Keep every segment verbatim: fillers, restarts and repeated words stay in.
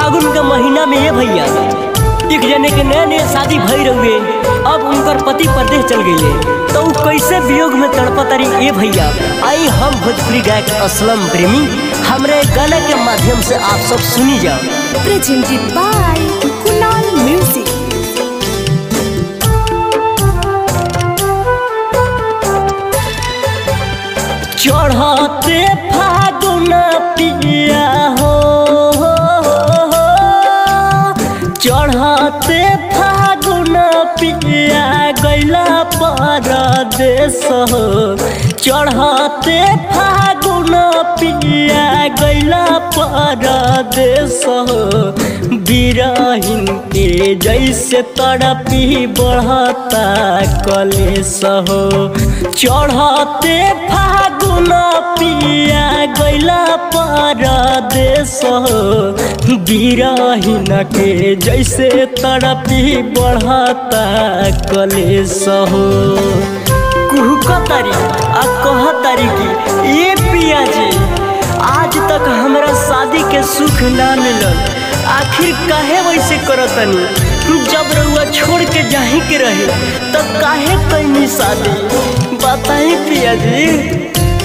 फागुन का महीना में ये भैया एक जने के नए नए शादी भई रहुए, अब उनकर पति परदेश चल गए तो उ कैसे वियोग में तड़पतारी ए भैया। आई हम भोजपुरी गायक असलम प्रेमी हमरे गाने के माध्यम से आप सब सुनी जाओ। Presented by Kunal Music। चढ़ते फागुन पिया हो, चढ़ते फागुन पिया गैला परदेश हो, चढ़ते फागुन पिया गैला परदेश हो। बिरहिन के जैसे तड़पी बढ़ता कलेश हो, चढ़ते फागुन पिया गैला परदेश हो। बिरहिन के जैसे तड़पी बढ़ता कलेश हो। कुहकतारी आ कहतारी की ये पिया जी आज तक हमरा शादी के सुख ना मिलल, आखिर काहे वैसे करतनी। जब रउआ छोड़ के जाही के रहे तो काहे कैनी शादी, बताई पिया जी।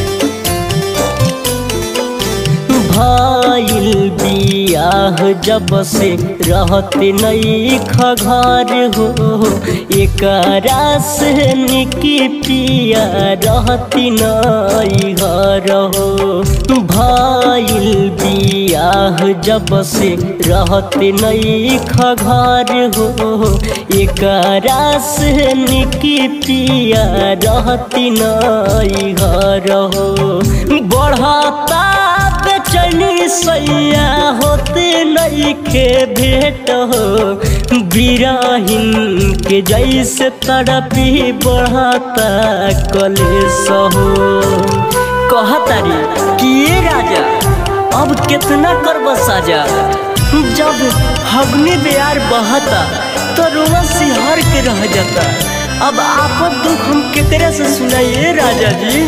भइल बियाह जब से रहते नई घर हो, एकरा से निकी पिया रहती नई घर हो। भइल बियाह जब से रहते नई घर हो, एकरा से निकी पिया रहती नई घर हो। बढ़ता बेचैनी सैया होते नहीं के भेंट हो, बिरहिन के जैसे तड़पी बढ़ता कलेश हो। कहतारी कि ये राजा अब कितना करब साजा, जब हगनी बेयार बहता तो रोवा सिहर के रह जाता। अब आपन दुख हम केकरा से सुनाइए राजा जी।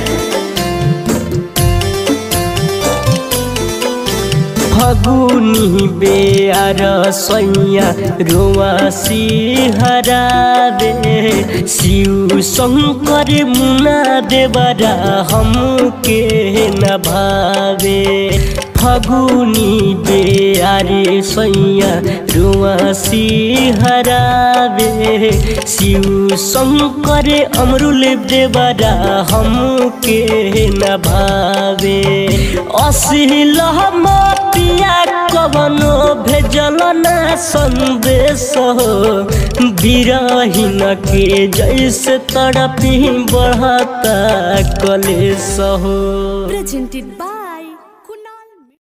फगुनी बेयार सैया रोआ सिहरावे, शिव शंकर मुना देवरा हमके न भावे। फगुनी बेयारे सैया रोआ सिहरावे, शिव शंकर अमरुल देवरा हमके न भावे। असिल पिया कवनो भेजल ना संदेश हो, बिरहिन के जैसे तड़पी बढ़ता कलेश हो। Presented by